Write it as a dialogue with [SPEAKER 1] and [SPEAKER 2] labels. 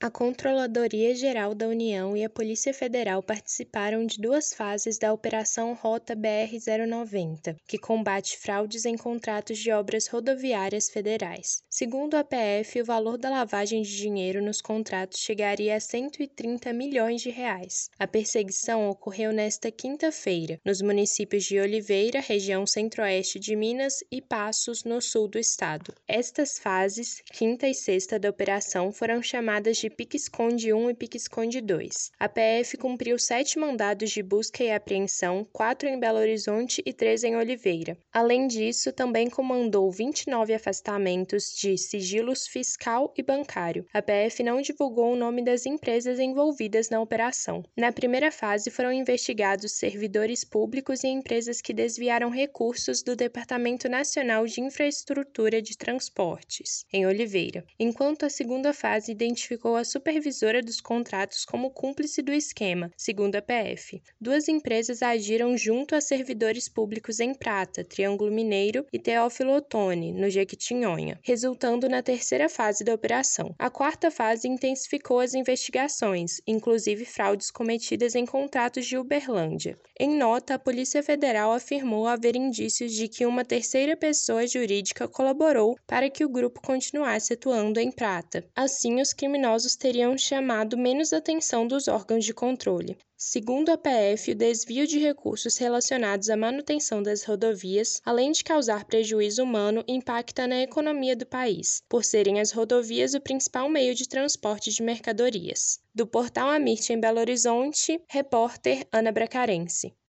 [SPEAKER 1] A Controladoria Geral da União e a Polícia Federal participaram de duas fases da Operação Rota BR-090, que combate fraudes em contratos de obras rodoviárias federais. Segundo a PF, o valor da lavagem de dinheiro nos contratos chegaria a 130 milhões de reais. A perseguição ocorreu nesta quinta-feira, nos municípios de Oliveira, região centro-oeste de Minas, e Passos, no sul do estado. Estas fases, quinta e sexta da operação, foram chamadas de Pique-Esconde 1 e Pique-Esconde 2. A PF cumpriu 7 mandados de busca e apreensão, 4 em Belo Horizonte e 3 em Oliveira. Além disso, também comandou 29 afastamentos de sigilos fiscal e bancário. A PF não divulgou o nome das empresas envolvidas na operação. Na primeira fase, foram investigados servidores públicos e empresas que desviaram recursos do Departamento Nacional de Infraestrutura de Transportes, em Oliveira, enquanto a segunda fase identificou a supervisora dos contratos como cúmplice do esquema, segundo a PF. Duas empresas agiram junto a servidores públicos em Prata, Triângulo Mineiro e Teófilo Otoni, no Jequitinhonha, resultando na terceira fase da operação. A quarta fase intensificou as investigações, inclusive fraudes cometidas em contratos de Uberlândia. Em nota, a Polícia Federal afirmou haver indícios de que uma terceira pessoa jurídica colaborou para que o grupo continuasse atuando em Prata. Assim, os criminosos teriam chamado menos atenção dos órgãos de controle. Segundo a PF, o desvio de recursos relacionados à manutenção das rodovias, além de causar prejuízo humano, impacta na economia do país, por serem as rodovias o principal meio de transporte de mercadorias. Do portal Amirte em Belo Horizonte, repórter Ana Bracarense.